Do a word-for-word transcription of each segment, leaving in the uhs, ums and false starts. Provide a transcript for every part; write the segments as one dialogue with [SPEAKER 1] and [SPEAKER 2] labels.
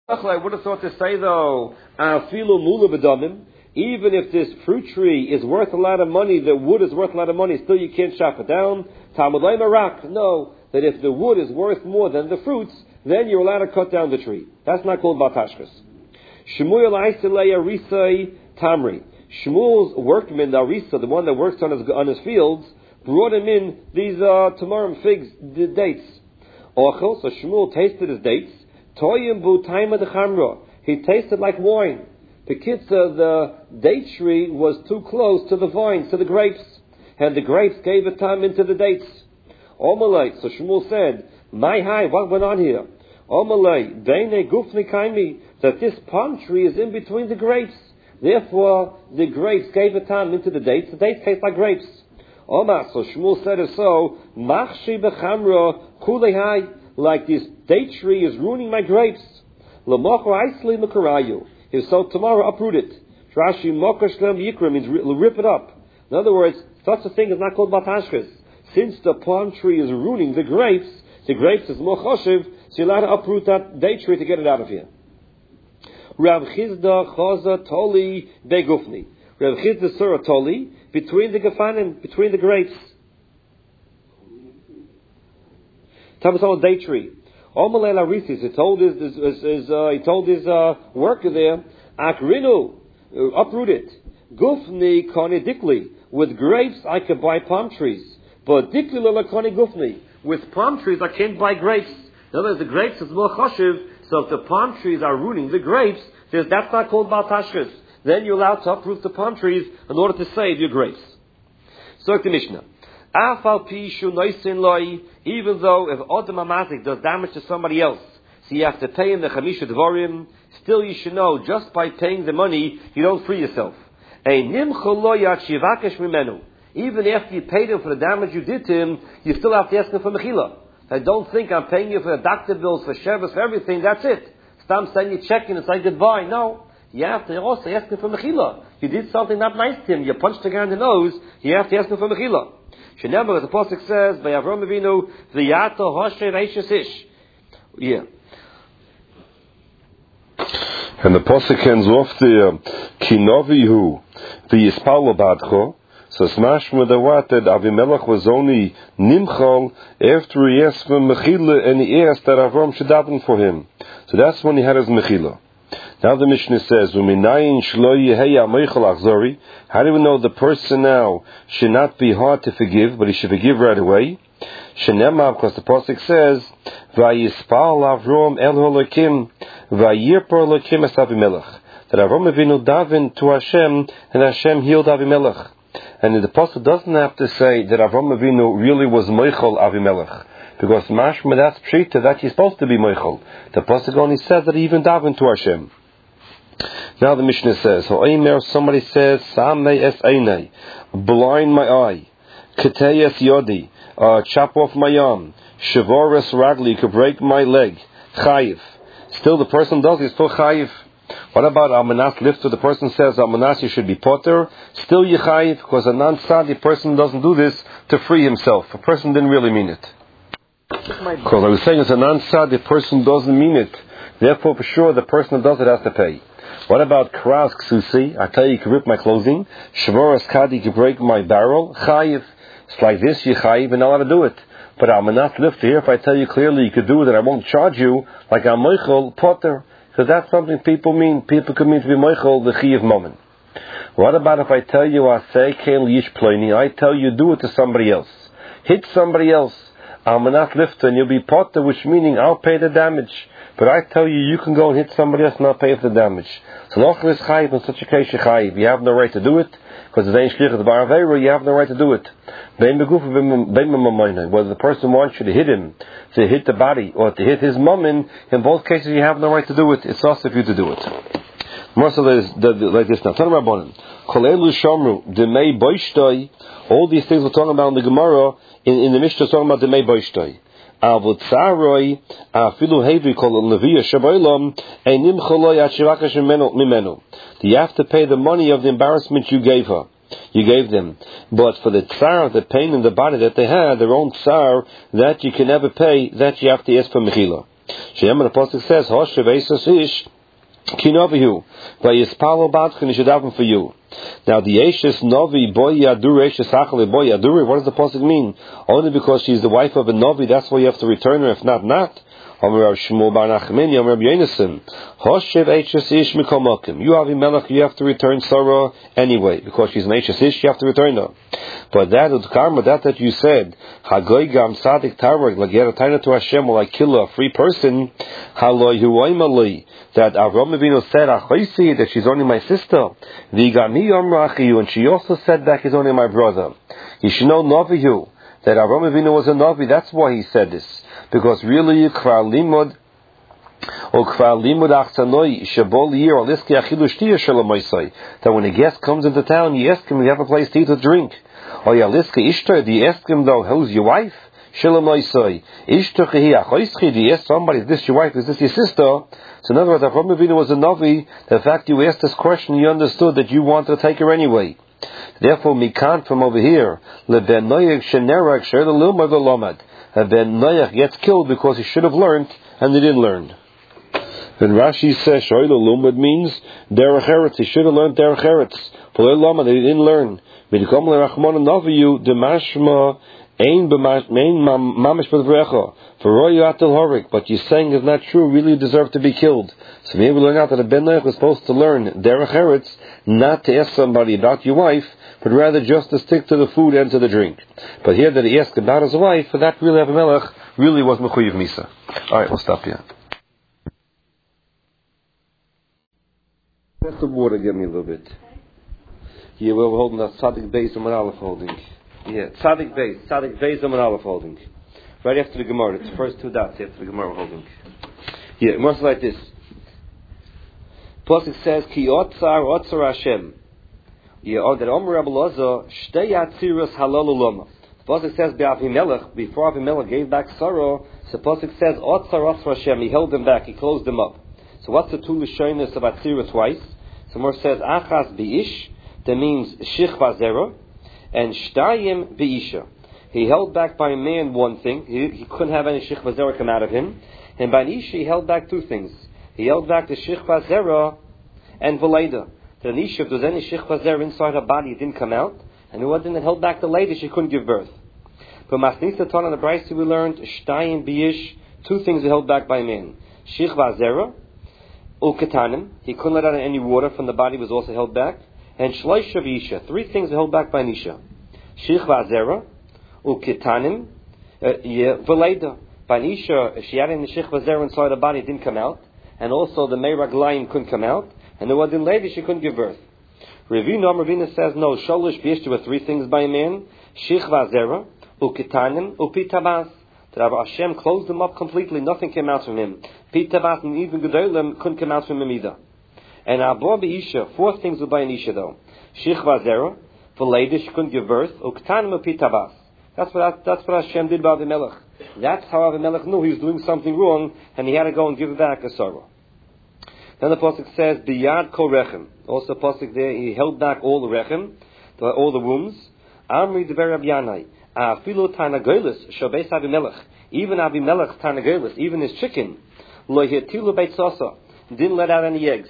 [SPEAKER 1] I would have thought to say though, afilu mula b'damim, even if this fruit tree is worth a lot of money, the wood is worth a lot of money, still you can't chop it down. Talmud lay marak, no, that if the wood is worth more than the fruits, then you're allowed to cut down the tree. That's not called batashkas. Shmuel aiselei arisai tamri. Shmuel's workman, the arisa, the one that works on his on his fields, brought him in these uh, tamarim figs, the dates. Ochel, so Shmuel tasted his dates. Toyim bu taima de chamra. He tasted like wine. The kitzah, the date tree was too close to the vines, to the grapes, and the grapes gave a time into the dates. Omalei, so Shmuel said, "My high, what went on here?" Omalei, beine gufni kaimi, that this palm tree is in between the grapes. Therefore, the grapes gave a time into the dates. The dates taste like grapes. Omar, so Shmuel said it so, machshi bechamra kulei hai, like this date tree is ruining my grapes. L'mocho aisli mekarayu. If so, tomorrow uproot it. Rashi mokash lem yikra means rip it up. In other words, such a thing is not called batashkas. Since the palm tree is ruining the grapes, the grapes is more choshev, so you're allowed to uproot that date tree to get it out of here. Rav Chizda chaza toli begufni. Rav Chizda surah toli between the gefanim, between the grapes. Tamasal date tree. Omalei larisis. He told his, his, his, his uh, he told his uh, worker there, akrinu, uh, uproot it. Gufni kani dikli. With grapes I could buy palm trees, but dikli lalakani gufni. With palm trees I can't buy grapes. In other words, the grapes is more chashiv. So if the palm trees are ruining the grapes, that's not called baltashkas. Then you're allowed to uproot the palm trees in order to save your grapes. So the Mishnah. Even though if Odom Amazik does damage to somebody else, so you have to pay him the Chamisha Dvorim, still you should know, just by paying the money, you don't free yourself. Even after you paid him for the damage you did to him, you still have to ask him for Mechila. I don't think I'm paying you for the doctor bills, for Shevis, for everything, that's it. Stop saying you check in and say goodbye. No. You have to also ask him for Mechila. You did something not nice to him, you punched the guy in the nose, you have to ask him for Mechila. Shenemar, the Pasuk says, by Avram Avinu, V'yato Hoshe Reishis Ish. Yeah.
[SPEAKER 2] And the Pasuk ends off there, Kinovihu, V'yispal Badcho. So Smash Mudawat that Avimelech was only Nimchal after he asked for Mechila and he asked that Avram should daven for him. So that's when he had his Mechila. Now the Mishnah says, how do we know the person now should not be hard to forgive, but he should forgive right away? Shenema, because the Pasuk says, Vayispal Avram El Holokim, Vayirpor Holokim Es Avimelech. That Avram Avinu davened to Hashem, and Hashem healed Avimelech. And the Pasuk doesn't have to say that Avram Avinu really was Moichel Avimelech. Because mashma, that's pshita, that he's supposed to be Moichel. The Pasuk only says that he even davened to Hashem. Now the Mishnah says, somebody says, Samei es einei, blind my eye, Ketei es yodi, uh, chop off my arm, Shavor es ragli, could break my leg, Chayiv. Still the person does, he's still Chayiv. What about Almanas lifter? The person says Almanas you should be potter. Still Yechayiv, because a non-sadi person doesn't do this to free himself. A person didn't really mean it. Because I was saying as a non-sadi person doesn't mean it. Therefore, for sure, the person that does it has to pay. What about Kras Ksusi? I tell you, you can rip my clothing. Shavoras Kadi, you can break my barrel. Chayiv. It's like this, Yechayiv, and not allowed to do it. But Almanas lifter here, if I tell you clearly you could do it and I won't charge you, like I'm Moichel, potter. So that's something people mean. People could mean to be moichel the chi of moment. What about if I tell you I say kel yish pleni? I tell you do it to somebody else. Hit somebody else. Almanat lifter, and you'll be potter, which meaning I'll pay the damage. But I tell you you can go and hit somebody else and I'll pay for the damage. So lochel is chayiv in such a case you chayiv. You have no right to do it because it's ein shlichus ba'aveira. You have no right to do it. Whether the person wants you to hit him, to hit the body, or to hit his mummin, in both cases you have no right to do it. It's also for you to do it. Like this now. All these things we're talking about in the Gemara, in, in the Mishnah, talking about the Mei Boishtoi. You have to pay the money of the embarrassment you gave her. You gave them. But for the tsar, the pain in the body that they had, their own tsar, that you can never pay, that you have to ask for mechila. Shem, the pasuk says, Hoshev Esos Ish Kinovihu, Vayispalo Batchin, he should happen for you. Now the Eshes Novi Boy Yadur Eshes Achale Boy Yadur, what does the pasuk mean? Only because she's the wife of a Novi, that's why you have to return her. If not, not. Omer Rav Shmuel Bar Nachmani, Omer Rav Yonason, Hoshev Eshes Ish Mikomokim. You Avimelech, you have to return Sarah anyway, because she's an Eshes Ish, you have to return her. But that Udkarma, that that you said, Hagoy Gam Sadik Tarek Lagera Taina to Hashem, will I kill a free person? Haloi Huoimali. That Avram Avinu said, Achoisi, that she's only my sister. Vigami Yomrachiyu, and she also said back, he's only my brother. You should know Novihu, that Avram Avinu was a Novi, that's why he said this. Because really, Kvar Limud, or Kvar Limud Achsanoi, Shabol Yir, or Liski Achilu Shtiya Shalamoisai, that when a guest comes into town, you ask him, you have a place to eat or drink. Or Yaliski Ishtar, do you ask him though, who's your wife? Shalamoisai. Ishtar Chehi Achoischi, do you ask somebody, is this your wife, is this your sister? So in other words, Avram Avinu was a Navi, the fact you asked this question, you understood that you wanted to take her anyway. Therefore, Mikan from over here, Leben Noyach Shenerach Sher Lilmad Lomad. Ben Noyach gets killed because he should have learned and he didn't learn. When Rashi says Shoyla Lumad means Derech Eretz, he should have learned Derech Eretz. Polel Lama, he didn't learn. Midikom LeRachmon Naviyu Demashma Ein Mamish B'Vrecha for Roy Atel Horik. But you're saying is not true. Really, you deserve to be killed. So maybe we learn out that a Ben Noyach was supposed to learn Derech Eretz, not to ask somebody about your wife, but rather just to stick to the food and to the drink. But here that he asked about his wife, for that really Avimelech really was Mechuyev Misa. All right, we'll stop here. Pass the water, give me a little bit. Yeah, we're holding that Tzadik Beis and Aleph holding. Yeah, Tzadik Beis, Tzadik Beis and Aleph holding. Right after the Gemara, it's the first two dots after the Gemara holding. Yeah, it must like this. Plus it says, Ki Otzar Otzar Hashem. Yeah, or that Omer Rabbi Loza, Shtei Atziras Halal Ulama. The Pasuk says, Be'avimelech, before Avimelech gave back Sarah, the Pasuk says, Otzar Otzar Hashem, he held them back, he closed them up. So what's the two Lashonos of Atzira twice? So more says, Achas Be'ish, that means Shichva Zera, and Shtayim Be'isha. He held back by a man one thing, he, he couldn't have any Shichva Zera come out of him, and by an Isha he held back two things. He held back the Shichva Zera and Veleda. The Isha, if there was any Shichva Zera inside her body, it didn't come out, and it wasn't held back the lady, she couldn't give birth. But Masnisa Ton on the Brisa we learned, Shtayim Be'ish, two things were held back by a man. Shichva Zera, Uketanim, he couldn't let out any water from the body, was also held back. And Shloisha V'isha, three things were held back by Nisha. Shichva Zera, Uketanim, Veleda. By Nisha, if she had any Shichva Zera inside her body, it didn't come out. And also the Meiraglayim couldn't come out. And the Wadin lady, she couldn't give birth. Ravina Ravina says, no, Sholish V'isha were three things by a man. Shichva Zera, Uketanim, Upitabas. That Hashem closed them up completely, nothing came out from him. Pitabas and even Gedolim couldn't come out from him either. And Abba Isha, four things were by an Isha though. Shichva Zera, for lady she couldn't give birth, Uktanim Pitabas. That's what that's what Hashem did by Avimelech. That's how Avimelech knew he was doing something wrong, and he had to go and give back a sorrow. Then the pasuk says, Biyad Kol Rechem. Also the pasuk there, he held back all the Rechem, all the wombs. Amri Dever Rabbi Yanai. Afilu Tanagolis, Shabes Avimelech. Even Avimelech Tanagolis, even his chicken, Lo Yetilu Beitzasa, didn't let out any eggs.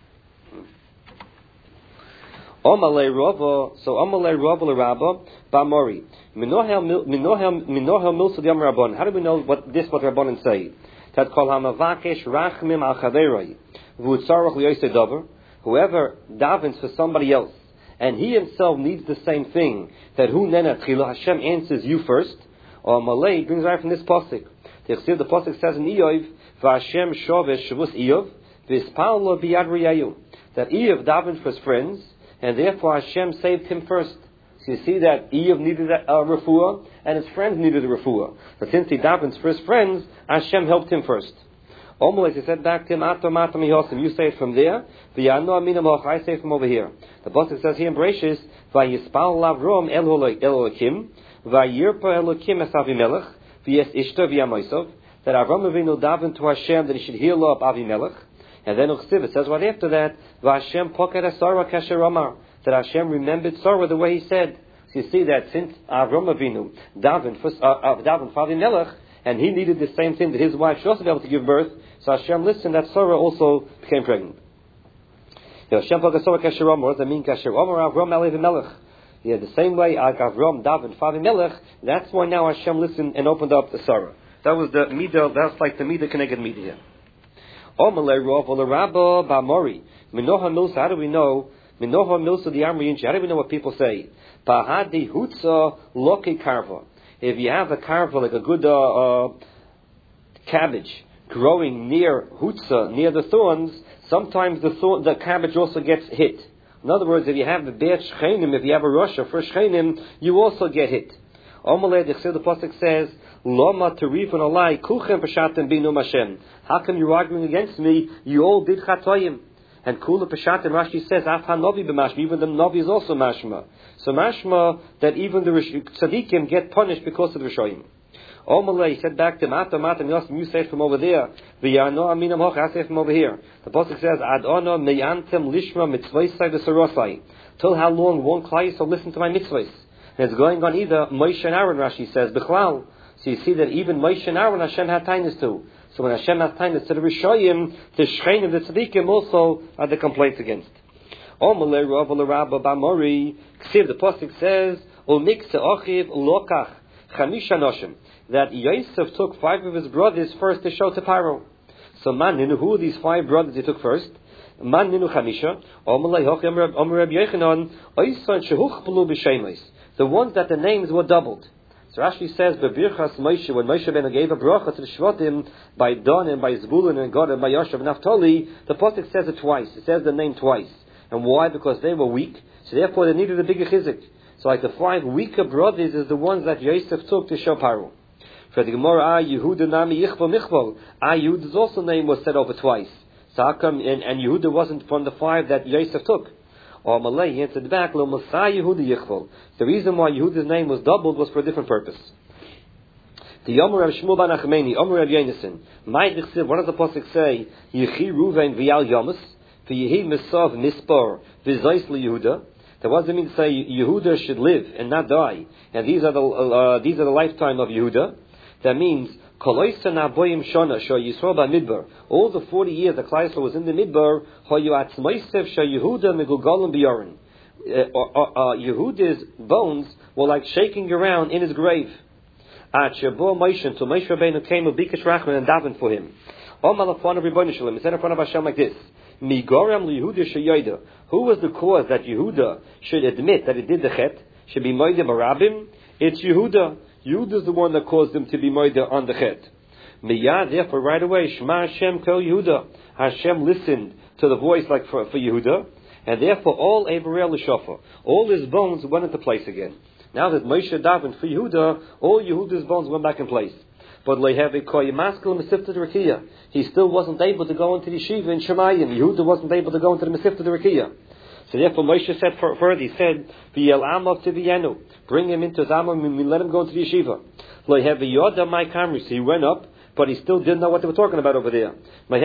[SPEAKER 2] Omalei Rava, so Omalei Rava LeRabba Bamori. Minohel Minohel Milsad Yom Rabban. How do we know what this what Rabbanan say? That Kol Hamavakesh Rachmim Al Chaveroi V'Utzarach Liyoisei Dover. Whoever davens for somebody else, and he himself needs the same thing, that hu nena tchila, Hashem answers you first. Or Malay brings right from this pasuk. The pasuk says in Eov, V'Hashem shovesh shavus Eov, v'Ispal lo biyad riyayu. That Eov davened for his friends, and therefore Hashem saved him first. So you see that Eov needed a uh, refuah, and his friends needed a refuah. But since he davens for his friends, Hashem helped him first. Almost he said back to him, Atom Atom Yosim, you say it from there, V'yano Aminamoch, I say it from over here. The pasuk says here in Bereshis, V'yispal Lavrom El Elokim, V'yirpa Elokim Es Avimelech, V'yes Ishta V'yamoisov, that Avram Avinu davened to Hashem that he should heal up Avimelech. And then Uchsiv, it says right after that, V'Hashem Poket Sarah Kasher Amar, that Hashem remembered Sarah the way he said. So you see that since Avram Avinu davened for uh, uh, davened for Avimelech,
[SPEAKER 1] and he needed the same thing that his wife should also be able to give birth. So Hashem listened that Sarah also became pregnant. Hashem told Sarah Kasher Omer. What does that mean? Kasher Omer Avram Alev Melech. Yeah, the same way Avram David Favi Melech. That's why now Hashem listened and opened up the Sarah. That was the midah. That's like the midah connected midah here. Omalei Rav Olerabba Bamori. Minoha Milsa. How do we know? Minoha Milsa the Amri. How do we know what people say? Bahadi Hutza Loki Karva. If you have a karva, like a good uh, uh, cabbage growing near Hutza, near the thorns, sometimes the thorn, the cabbage also gets hit. In other words, if you have the bad shchenim, if you have a rasha for shchenim, you also get hit. Omalei the pasuk says, Loma terifun alai kuchem peshatim binu Hashem. How come you're arguing against me? You all did chatoyim. And kula peshatim, Rashi says, af hanovi b'mashma. Even the novi is also mashma. So mashma that even the tzaddikim get punished because of the rishoyim. Omalei said back to Mata Mata you say it from over there. V'yano aminam hoch. I say it from over here. The pasuk says, Ad ono meyantem lishma mitzvosai v'sorosai. Till how long won't Klal Yisrael listen to my mitzvahs? And it's going on either Moshe and Aaron. Rashi says bichlal. So you see that even Moshe and Aaron Hashem had tainus to. So when Hashem has tainus to the rishoyim, the shchenim, the tzaddikim also are the complaints against. Omalei Rav Olerabba Bamori. The pasuk says, Umikse Ochiv Lokach Chamisha Noshim. That Yosef took five of his brothers first to show to Paro. So man ninu, who are these five brothers he took first? Man ninu Chamisha. Omalei Hochim Omer Reb Yechanan Oisan Shehuchbelu B'Shemais. The ones that the names were doubled. So Rashi says, Bebirchas Moshe, when Moshe Rabbeinu gave a bracha to the Shvatim by Dan and by Zebulun and Gad and by Yoshev and Naphtali, the pasuk says it twice. It says the name twice. And why? Because they were weak. So therefore they needed a bigger chizik. So like the five weaker brothers is the ones that Yosef took to show Paro. For the Gemara, Yehuda Nami Yichbal Michbal. Ah, Yehuda's also name was said over twice. So how come, and, and Yehuda wasn't from the five that Yosef took? Or Malay, he answered back, Lo Masai Yehuda Yichbal. The reason why Yehuda's name was doubled was for a different purpose. The Yomer of Shmuel ben Achmeni, Yomer of Yonason. My Dichsiv, what does the pasuk say? Yechi Ruvain Vial Yomus, V'yehi Mesav Mispar, V'zais Yehuda. That what does it mean to say Yehuda should live and not die? And these are the uh, these are the lifetime of Yehuda. That means all the forty years that Klal Yisrael was in the Midbar, Yehuda's bones were like shaking around in his grave. Until Moshe Rabbeinu came with Bikash Rachman and davened for him. He said in front of Hashem like this: Who was the cause that Yehuda should admit that he did the chet? Should be Moide Marabim? It's Yehuda. Yehuda is the one that caused him to be Moide on the chet. Miyad, therefore, right away, Shema Hashem Kol Yehuda. Hashem listened to the voice like for, for Yehuda, and therefore all Avarel L'Shofar, all his bones went into place again. Now that Moshe davened for Yehuda, all Yehuda's bones went back in place. But he still wasn't able to go into the yeshiva in Shemayim. Yehuda wasn't able to go into the Masifta de Rekiya. So therefore Moshe said further, he said, bring him into Zamam and let him go into the yeshiva. So he went up, but he still didn't know what they were talking about over there. He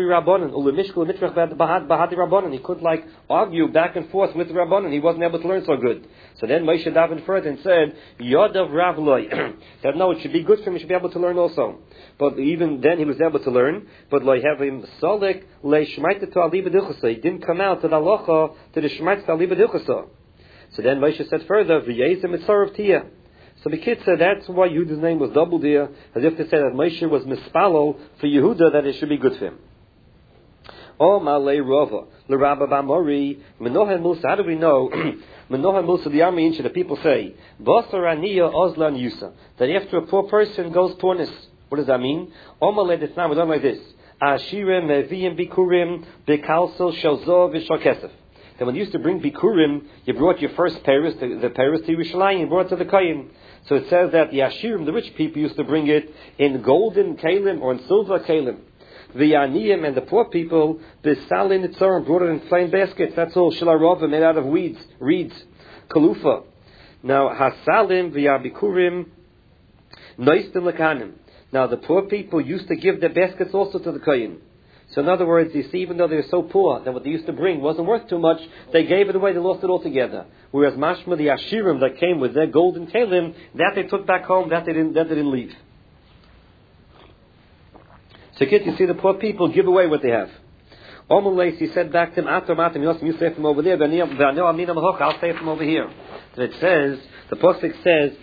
[SPEAKER 1] could like argue back and forth with the Rabbanan. He wasn't able to learn so good. So then Moshe davened further and said, Yodav Ravloi. That no, it should be good for him, he should be able to learn also. But even then he was able to learn. But lo have him solek le shmaita to ali b'dilchasa. He didn't come out to the halacha to the shmaita to ali b'dilchasa. So then Moshe said further, v'yezem mitzarav tiyah. So the kid said that's why Yehuda's name was doubled here, as if to say that Moshe was mispalo for Yehuda, that it should be good for him. Oh, Malay Rava, L'Rabba Bamori, Menoha Musa, how do we know? Menoha Musa, the army inch, the people say, Basar Aniya Ozlan Yusa, that after a poor person goes poorness. What does that mean? Oh, Malay, that's not, we're done like this. Ashirem, Meviyim, Bikurim, Bekalsel, Shalzov, Vishakesef. That when you used to bring Bikurim, you brought your first Paris, the, the Paris to Yerushalayim, you brought it to the Kohen. So it says that the Ashirim, the rich people, used to bring it in golden kalim or in silver kalim. The Aniyim and the poor people, the Salin Nitzarim, brought it in plain baskets. That's all. Shilarova, made out of weeds, reeds, kalufa. Now, Hasalim, the Abikurim, Noistim Lekanim. Now, the poor people used to give their baskets also to the Kohen. So in other words, you see, even though they were so poor that what they used to bring wasn't worth too much, they gave it away, they lost it altogether. Whereas Mashma, the Ashirim that came with their golden kalim, that they took back home, that they didn't, that they didn't leave. Ticket, you see the poor people give away what they have. Omelais, he said back to him, Atom, Atom, Yosem, you say from over there, I'll say from over here. So it says, the Pasuk says,